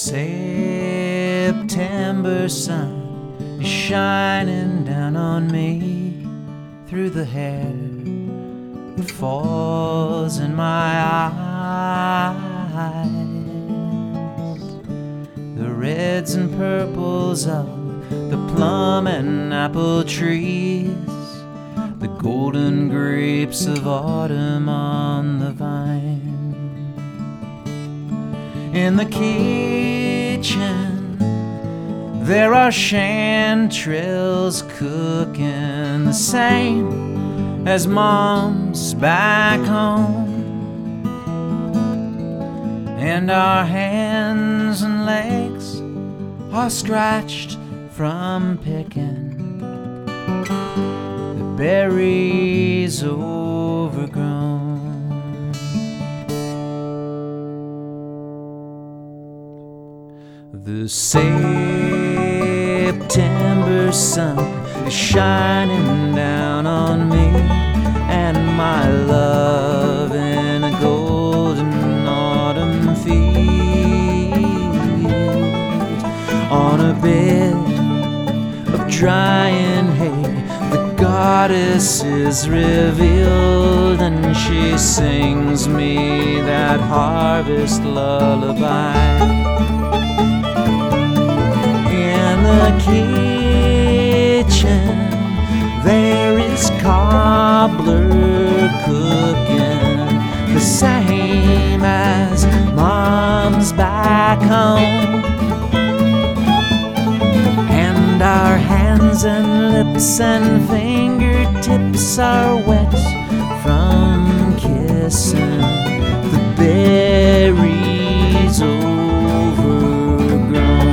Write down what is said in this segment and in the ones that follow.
September sun is shining down on me through the hair that falls in my eyes. The reds and purples of the plum and apple trees, the golden grapes of autumn on the vine. In the kitchen, there are chanterelles cooking, the same as Mom's back home. And our hands and legs are scratched from picking the berries overgrown. The September sun is shining down on me and my love in a golden autumn field. On a bed of drying hay, the goddess is revealed, and she sings me that harvest lullaby. In the kitchen, there is cobbler cooking, the same as Mom's back home. And our hands and lips and fingertips are wet from kissing the berries overgrown.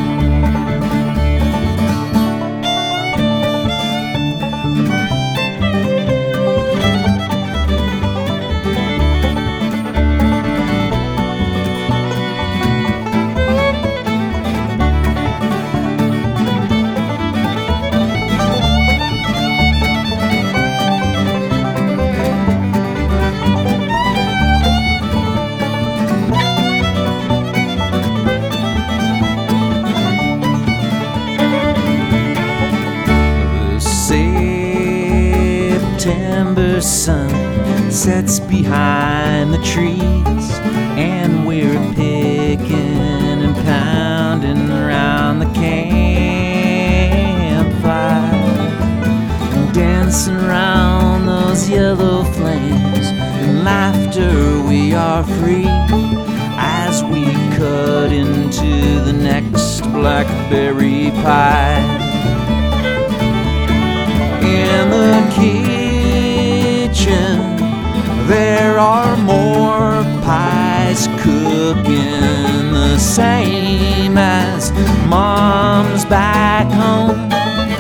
September sun sets behind the trees, and we're picking and pounding around the campfire, and dancing around those yellow flames. In laughter we are free as we cut into the next blackberry pie. In the kitchen, there are more pies cooking, the same as Mom's back home.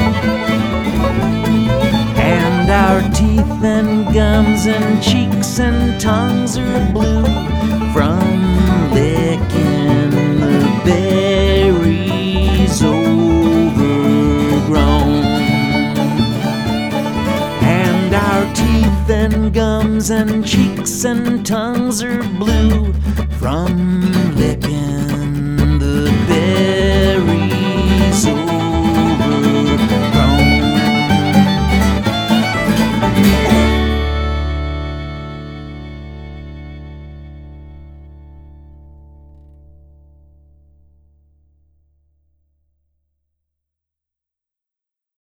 And our teeth and gums and cheeks and tongues are blue from licking the berries overgrown. Our teeth and gums and cheeks and tongues are blue from licking